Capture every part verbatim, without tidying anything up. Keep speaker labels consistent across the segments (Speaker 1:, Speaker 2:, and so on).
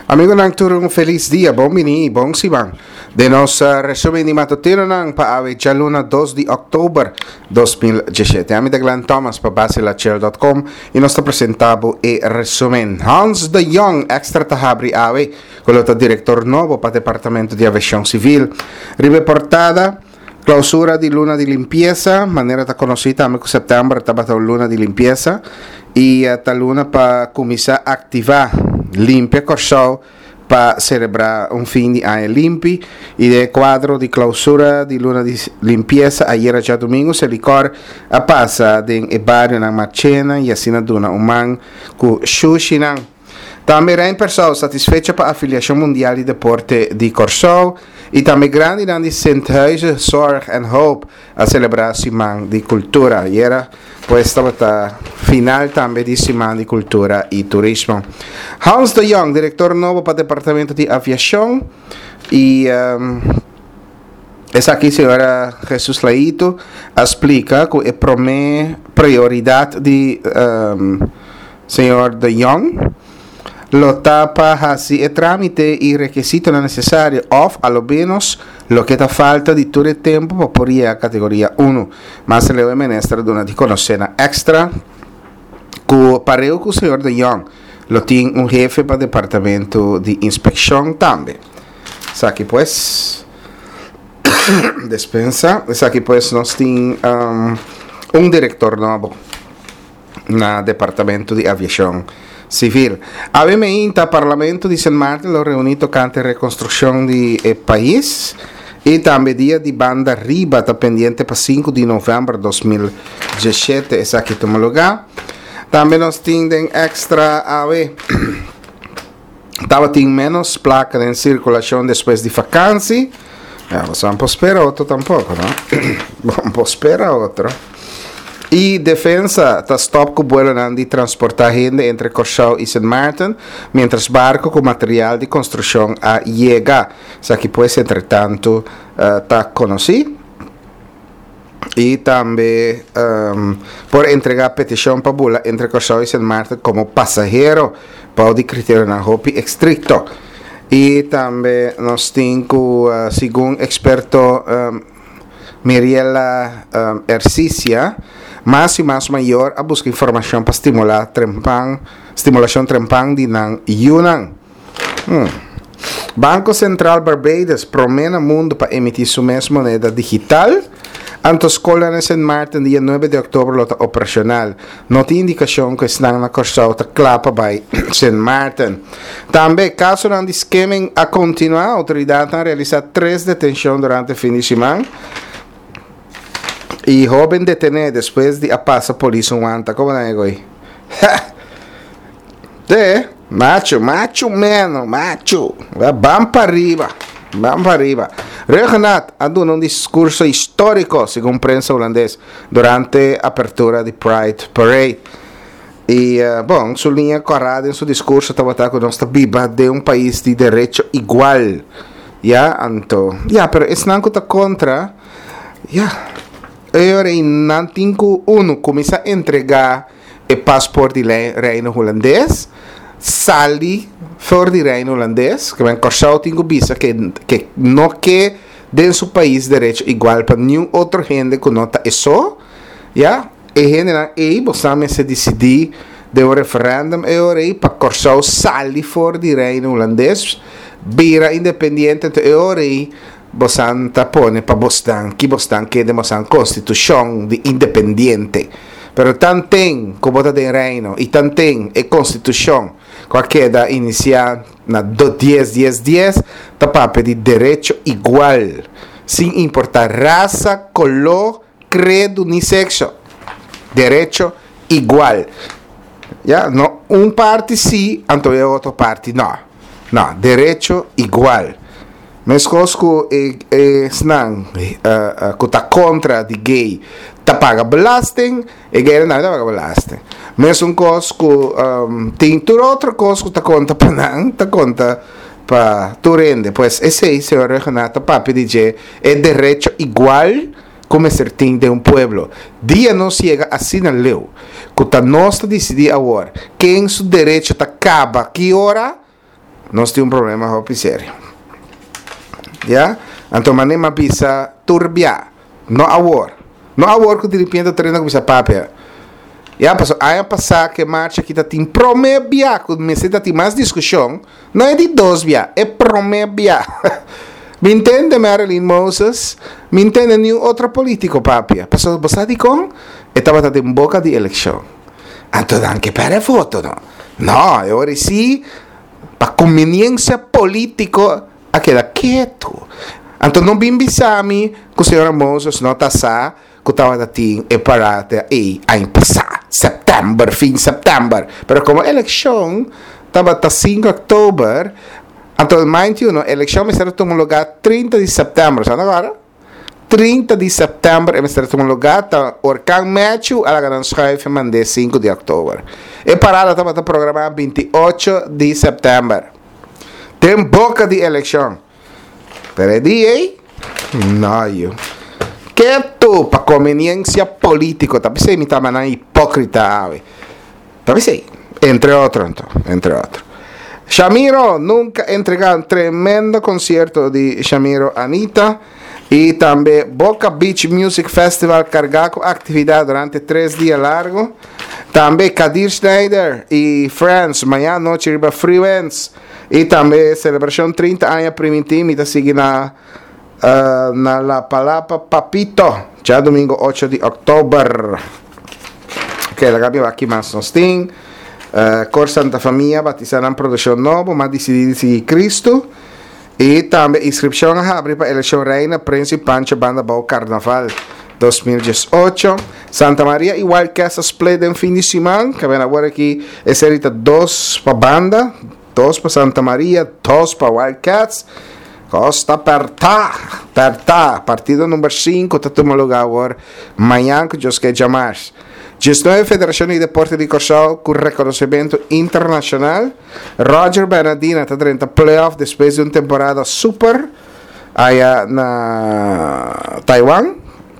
Speaker 1: Amigo nang turong feliz dia, bom mini, bom simang. De nos uh, resumen ni matutino nang paave Jaluna dos de October dois mil dezessete. Ami da Glenn Thomas pa base la Chel dot com e nostro presentabo e resumen. Hans de Jong, extra tahabri ave, quello da diretor novo pa Departamento di Aviación Civil. Ribe portada, clausura di luna di limpieza, manera ta conoscita amico settembre tabata luna di limpieza e uh, ta luna pa cominciare a attivare limpia Corsau para celebrar un fin di anno limpi e del quadro di clausura di luna di limpieza ayer già domingo se licor a passa den e barrio na Marcena e assina duna un man cu Shushinan. Também rein pessoal satisfeita para a Filiação Mundial de Deporte de Corsau e também grande grande Sinthuizen Zorg and Hope a celebrar Semana de Cultura. E era pues a final também de Semana de Cultura e Turismo. Hans de Jong, diretor novo para o Departamento de Aviação e um, essa aqui senhora Jesus Laito explica que é prioridade de um, senhor de Jong. Lo tapa así el trámite y requisito no necesario of a lo menos lo que te falta di tutto il tempo para poder a categoria uno ma se le voy a menester de una di conoscena extra que pareo que el señor de Jong lo tiene un jefe para el departamento de inspección también. Aquí pues despensa, aquí pues nos tiene um, un director nuevo en el departamento de aviación civil. Abbiamo inta Parlamento di San Martin lo reunito cante reconstruzione di eh, país e tambe dia di banda riba ta pendiente pa cinco di novembro dois mil dezessete esa che tomologa. Tambe nos tinden extra ave tava ting menos placa in circolazione después di vacanze. Eh, un po' spera otro tampoco, no? Un po' spera otro. E defensa está stop com vuelo de transportar gente entre Corsau e Saint Martin, mientras barco com material de construção a llega. Isso aqui pues entretanto está uh, conhecido. E também um, por entregar petição para bula entre Corsau e Saint Martin como passageiro para o critério na roupa estricto. E também nós temos, uh, segundo experto um, Miriela um, Ercicia, mais e mais maior a buscar informação para estimular trempang, estimulação trempang de nang Yunnan. Hmm. Banco Central Barbados promete ao mundo para emitir sua mesma moneda digital. Anto escola em Saint Martin, dia nove de outubro, está operacional. Não tem indicação que estão na Corsau está clapa by Saint Martin. Também, caso não esquemen a continuar, a autoridade a realizar três detenções durante o fim de semana. E jovem detenido depois de a passa a polícia um anta, como não é goi? É, macho, macho menos, macho, vamos para arriba, vamos para arriba. Regnat aduna um discurso histórico, segundo a prensa holandesa, durante a apertura de Pride Parade. E, uh, bom, sua linha corrada em seu discurso estava com nossa biba de um país de direito igual. Ja, Anto. Ja, pero isso não está contra. Ja. Ora in uno comincia a entregar il passaporto di Reino holandês, sali fuori di Reino holandês, che ben Corsau tingo bisa che che no che den su país derecho igual para nenhum outro gente que nota isso, ja? E gente e possiamo se decidi de un referendum e ora para Corsau sali fuori di Reino holandês, bira independente e ora Bosan tapone pa Bostan, que Bostan que demos a constituição de independiente. Pero tanten como da de reino e tanten e constituição qualquer da iniciar na dez dez dez tapape de direito igual, sem importar raça, color, credo ni sexo. Direito igual. Ya, no un parte sì, anto e outro parte no. No, direito igual. Mas cosco é é snang que está contra de gay tá paga belasting e gay não tá paga belasting. Mas um cosco um, tem tudo outro cosco tá conta para não tá conta para tu rende. Pois esse aí senhor Renata papi diz é direito igual como ser tem de um pueblo. Dia não chega assim na lei. Que tá nós decidir agora quem seu direito tá acaba que hora nós temos um problema muito sério. Já? Então, manema bisa turbia. Não agora. Não agora que de repente treina com bisa papel. Já passou, aí passar que marcha aqui tá tem promebia, quando me senta tem mais discussão, não é de dois via, é promebia. Me entende, Marilyn Moses? Me entende nenhum outro político, papia. Passou, você de com? Estava em boca de eleição. Então, anche per foto, não? Não, eu reci para conveniência política, aquela quieto. Então, não bim bisami, que o senhor Moses não está sa, que estava dati e parata e a passar setembro, fim de setembro. Pero como eleição estava até cinco de outubro, então, mind you, a eleição me será tomar lugar trinta de setembro, sabe agora? trinta de setembro, me será tomar lugar, tá orcan médio, ela ganha schrijven, mandei cinco de outubro. E parada estava programada vinte e oito de setembro. Tem boca de eleição. Perdi, hein? Não, eu. Que tu, para conveniência política, tá pensando, me tá mandando hipócrita, ave. Tá pensando? Entre outros, então, entre outros. Shamiro nunca entregou um tremendo concerto de Shamiro Anitta. E também Boca Beach Music Festival cargado com atividade durante três dias largos. Também Kadir Schneider e Friends, manhã, noite, riba Freelance. E também celebração trinta anos Primitim, está seguindo na, uh, na La Palapa Papito, já domingo oito de outubro. Ok, la abbiamo aqui mais nós tem. Uh, Cor Santa Família, batizarão produção nova, mas decidido seguir Cristo. E também inscrição a abrir para a eleição reina, Príncipe Pancho Banda Bau Carnaval dois mil e dezoito. Santa Maria e Wildcats split em fim de semana, que vem agora aqui, é serita dois para banda, dois para Santa Maria, dois para Wildcats. Costa aperta, aperta, partido número cinco, está tomando lugar agora, amanhã, que Deus quer chamar. Gestão da Federação de Deporte de Corsal com reconhecimento internacional. Roger Bernardina está dentro do playoff depois de uma temporada super aí na Taiwan.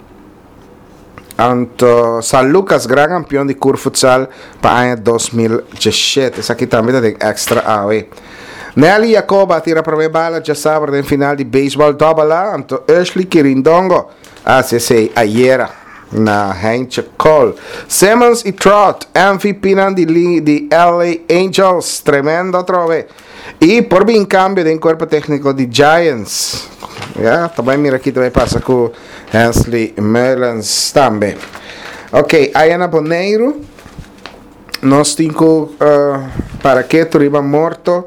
Speaker 1: Então, San Lucas, gran campeão de curva futsal para ano dois mil e dezessete. Isso aqui também tem extra A E. Nelly Jacoba tira para a bala, já sabe, no final de beisebol double lá. Então, Ashley Quirindongo, A C C ayer na Heinz Cole. Simmons e Trot, M V P de, de L A Angels, tremendo trove. E por bem cambio de corpo técnico de Giants. Yeah, também mira aqui também passa com Hensley Mellons também. Ok, Ayana Boneiro. Nós temos uh, para que tu riba morto.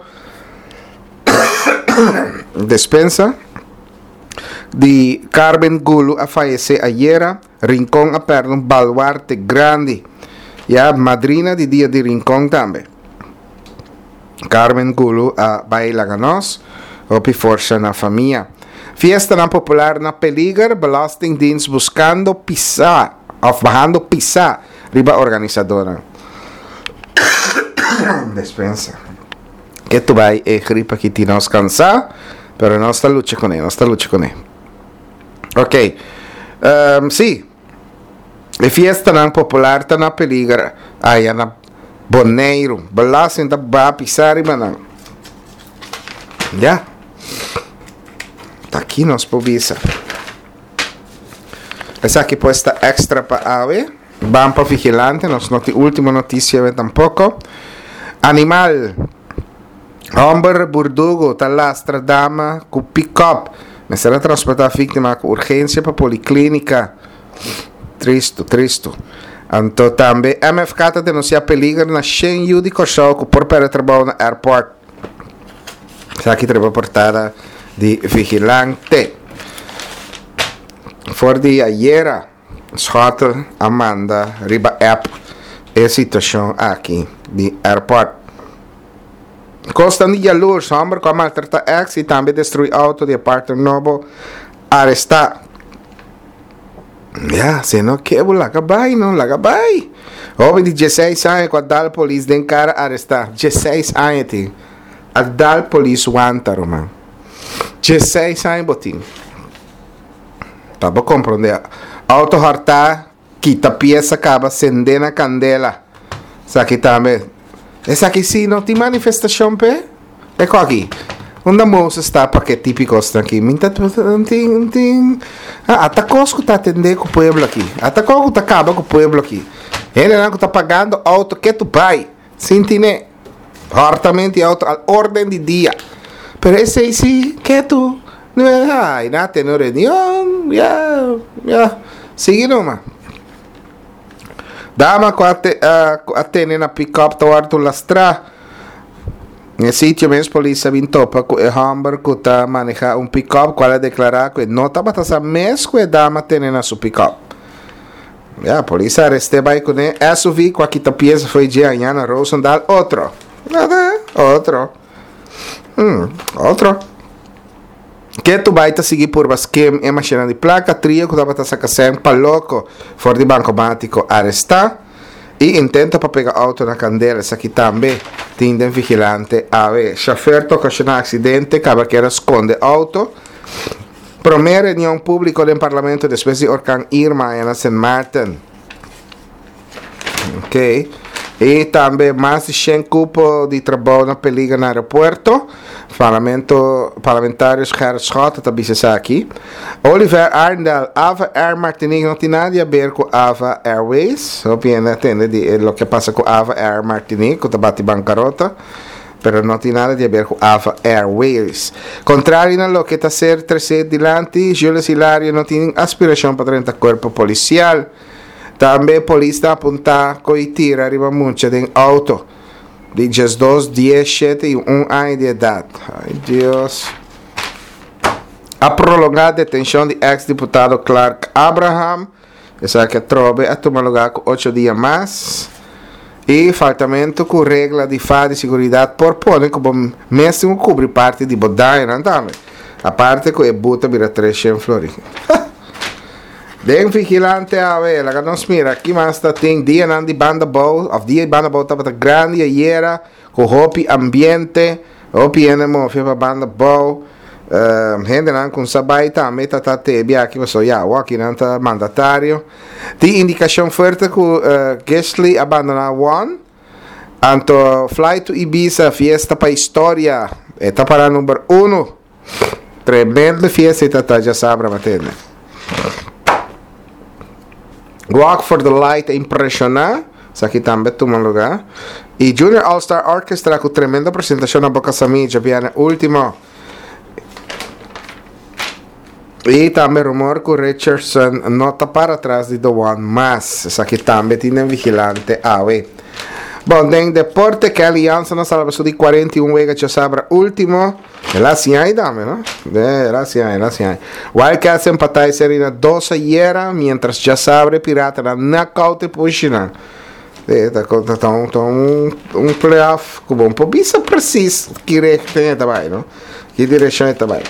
Speaker 1: Despensa de Carmen Gulu a falecer ayer. Rincón a perder un baluarte grande. Ya madrina de dia de Rincón também. Carmen Gulu a baila ganos. Opi força na família. Fiesta na popular na Peliger. Belastingdienst buscando pisar. Of bajando pisar. Riba organizadora. Despensa. Que tu vai é gripa que te nos cansar. Pero não está lucha com ele. Não está lucha com ele. Ok. Um, sim. E fiesta na popular tá na Peligra. Aí na Boneiro. Belasting da ba pisar e manang. Já. Tá aqui nos povisa. Essa aqui posta extra para ave. Vamos para vigilante. Nos noti última notícia vem tampouco. Animal. Homem burdugo tá lastra dama com pick-up. Mas será transportar a vítima com urgência para a policlínica. Tristo, tristo. Então também M F K está denunciando peligro na Shenyu de Koshoko por trabalho no aeroporto. Está aqui trabalho portada de vigilante. Voor de ayer, Schotten, Amanda, riba app, a situação aqui de aeroporto. Costa de jaloers, homem com maltrata ex e também destruir auto de apartamento novo, arrestar. Ja, se não quebra, lagabay, não, lagabay. Homem de dezesseis anos, com a dal polícia den cara arrestar. dezesseis anos, tem. A dal polícia wanta, Roman. dezesseis anos, botinho. Tá bom compreender? Auto hartar, quita pieza, acaba, acender na candela. Isso aqui também. Essa aqui sim, não tem manifestação, pé? Ecco aqui. Onde moça está porque típico aqui. Minta ting ting. Ah, até cosco tá atendendo com o povo aqui. Até cosco tá acaba com o povo aqui. Ele não tá pagando auto que tu pai. Sintine. Hortamente auto a ordem de dia. Pero esse sim que tu não é ai, na tem reunião. Ya, ya. Sigue numa. Dama com a tene na pick-up towards lastra. Nel sitio mes polizia vintopa e Hamburg kuta maneja un pick-up quale declara que no tabata sa mes que dama tenena su pick-up. Ja, polizia arresteba e kune S U V qua kita pieza foi de Anjana Rosendal outro. Nada, outro. Hmm, outro. Que tu baita seguir por basquem e macchina di placa trio que tabata sa casem paloco for di bancomático arrestar. E intenta para pegar auto na candela, isso aqui também tem vigilante a ver. Chauffeur ocasionou acidente, acaba que esconde auto. Primeira reunião pública no Parlamento depois de Orkan Irma em Saint Martin. Ok. E também mais de cem cupos de trabalho na peliga no aeroporto. Parlamento, parlamentários Gerard Schott também está aqui. Oliver Arndal, Ava Air Martinique não tem nada a ver com Ava Airways. Só entende de lo que passa com Ava Air Martinique, que bate bancarrota. Pero não tem nada a ver com Ava Airways. Contrário a lo que está a ser trazido dilante, Julius Hilario não tem aspiração para treinar corpo policial. Também a polícia aponta que tira arriba muito de auto. De dois, dez, sete e um ano de idade. Ai, Deus. A prolongada detenção de ex-deputado Clark Abraham. Essa que trobe a tomar lugar com oito dias mais. E faltamento com regra de fada de segurança por pôr como mesmo cobrir parte de bodai, não tá? A parte que é buta vira três em Florida. Den vigilante a ver, la nos mira, aqui mais está tem dia não de banda boa, of dia banda boa estava grande e era com hopi ambiente, hopi enemo fez banda boa, gente não com sabai também tá tá te aqui você já, o aqui não tá mandatário, tem indicação forte que Gessli abandonar one, anto flight to Ibiza fiesta para história, está para número um, tremenda fiesta tá já sabe matena. Walk for the Light é impressionante. Isso aqui também toma lugar. E Junior All-Star Orchestra com tremenda apresentação na Boca Samija, piano último. E também rumor que Richardson nota para trás de The One Mas. Isso aqui também tem vigilante a ver. Bom, tem deporte que a aliança na sala de quarenta e um vega já sabe último. Lá sim aí, dame, não? É, lá sim aí, lá sim aí. Wildcats empatai serina doze iera, mientras já sabe pirata na knockout position. É, tá tá um um playoff com bom, pobisa preciso que tem também, não? Que direção é também.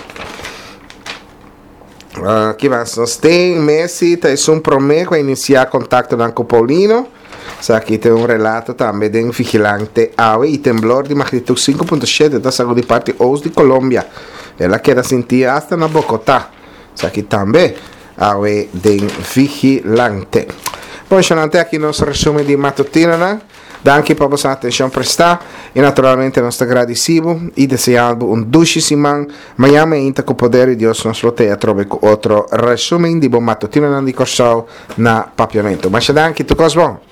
Speaker 1: Aqui mais nós tem Messi, tá um promê que vai iniciar contato com Paulino. Aqui tem um relato também de um vigilante ave e temblor de magnitude cinco ponto sete da saúde de parte oeste de Colômbia. Ela queda sentir até na Bogotá. Aqui também ave de vigilante. Bom, gente, aqui nosso resumo de matutina, né? Danke per vostra attenzione prestata e naturalmente nostro agradecido e deseando un ducissimo Miami Inter con potere di Dios nos lo te a trove con altro resumen di buon mattutino di corso na papiamento. Ma c'è anche tu cosa buono?